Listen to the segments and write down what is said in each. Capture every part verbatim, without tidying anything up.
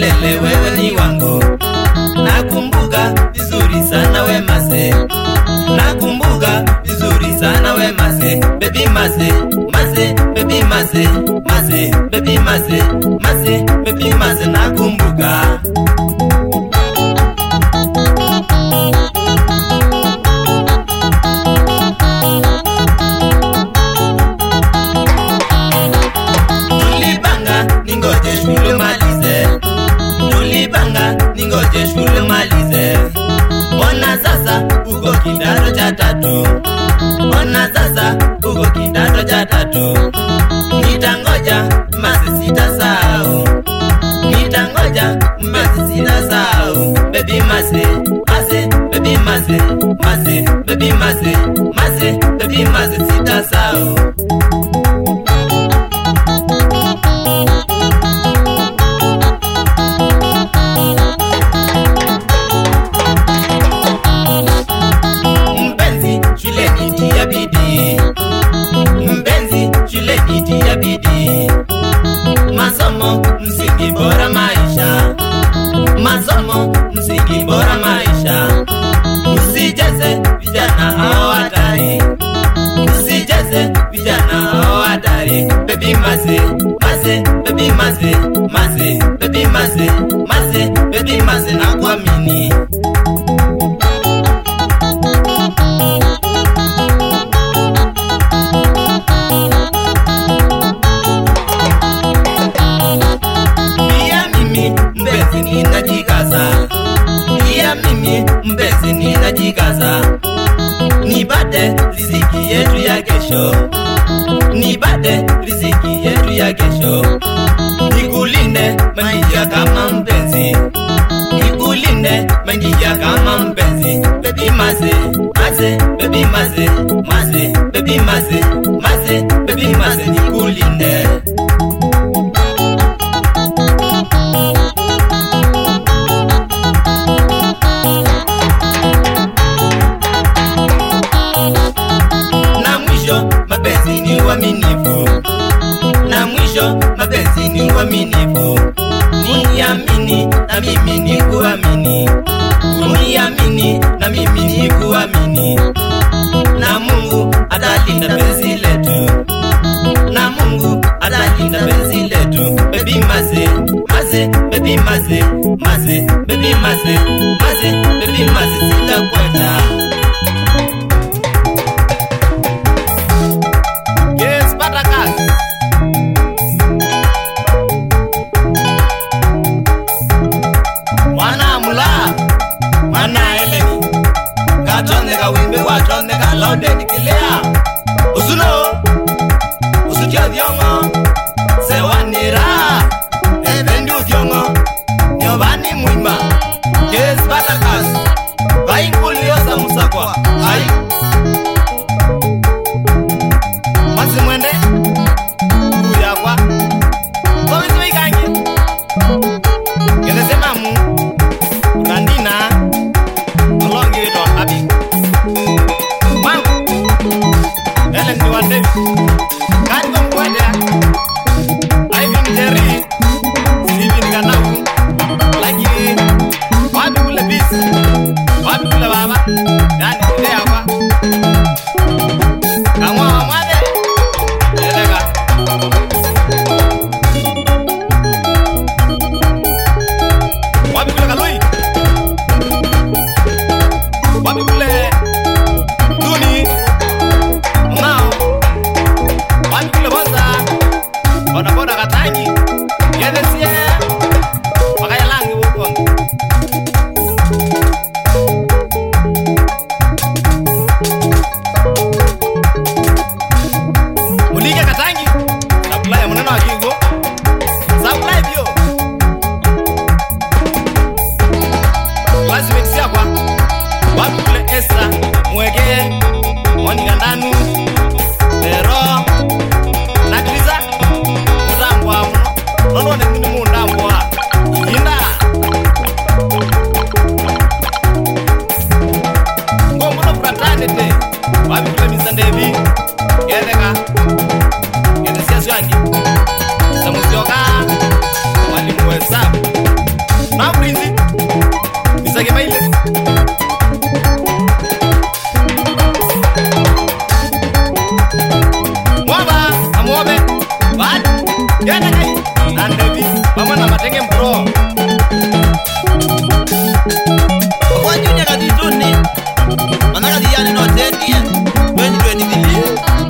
milele wewe ni wangu. Nakumbuka vizuri sana we Mase, nakumbuka vizuri sana we Mase, baby Mase, Mase, baby Mase, Mase, baby Mase, Mase, baby Mase, nakumbuka. Tulipanga ningoje shule malize, tulipanga ningoje shule malize. Ona sasa uko kidato cha tatu, ona sasa uko kidato cha tatu. Nitangoja Mase sitasahau, nitangoja Mase sitasahau. Baby Mase, Mase, baby Mase, Mase, baby Mase, Mase, baby Mase, sitasahau. Mpenzi shuleni tia bidii, mpenzi shuleni tia bidii. Masomo msingi bora maisha, masomo msingi bora maisha. Usicheze vijana hao hatari, usicheze vijana hao hatari. Baby Mase, Mase, baby Mase, Mase, baby Mase, Mase, baby Mase, nakuamini. Mpenzi ninajikaza, pia mimi mpenzi ninajikaza. Nipate riziki yetu ya kesho, nipate riziki yetu ya kesho. Nikulinde manija kama mpenzi, nikulinde manija kama mpenzi. Baby Mase, Mase, baby Mase, Mase, baby Mase, Mase, baby Mase, nikulinde. Mapenzi ni uaminifu, na mwisho mapenzi ni uaminifu. Uniamini na mimi nikuamini, uniamini na mimi nikuamini. Na Mungu atalinda penzi letu, na Mungu atalinda penzi letu. Baby Mase, Mase, baby Mase, Mase, baby Mase, Mase, baby Mase, sitakuacha. Wimbe watone ka laude nikilea usuno usukia diongo sewanira evendu diongo nyobani muima yes batakas vainguliosa musakwa hai Mase mwende kuyakwa kovizi wikangi kelesema mu kandina alongi wito habi Ellen ni wande kani kwa mwende Ivin Jerry Steven Kanau Lagi wapi kule bisi wapi kule baba Dani kile hapa Kamwa wa mwade Elega wapi kule Kalui wapi kule Duni Ngao wapi kule Boza Boda boda Katangi Yedesie Wakaya langi wukongi Mulike Katangi Supply muneno wakigo Supply bio Wazi mekisia kwa wapi kule Esa Mwege Mwani Gandanu Pero Nakriza Mudambu wa mno Nono wane mini mundambu wa Yinda Ngo mno fratane te Wapi kule Mister Devi Gedeka Gede siya suyangi Yana kai. Nandevi. Mama na matenge bro. Kwa njunya kati tuni. Manaka diyani no tendia. twenty twenty-three.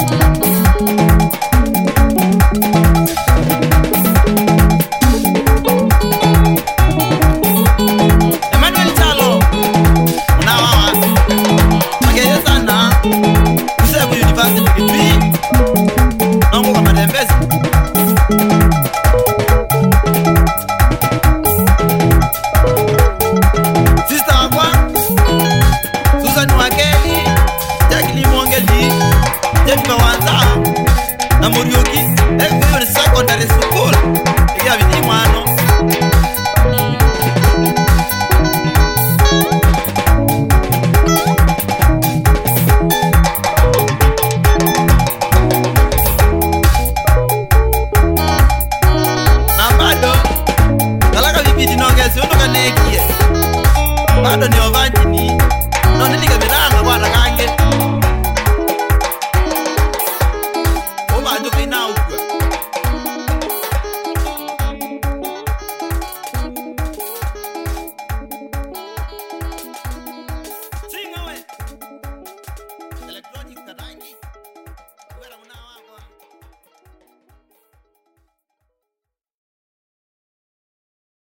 Emmanuel Chalo. Unawa. Mageye sana. Kuseku University Kitui. Nongo kwa madembezi. Sister wakwa Susan Wakeli, Jacqueline Mwongeli, Jemba Wanza na Muriuki, every secondary school.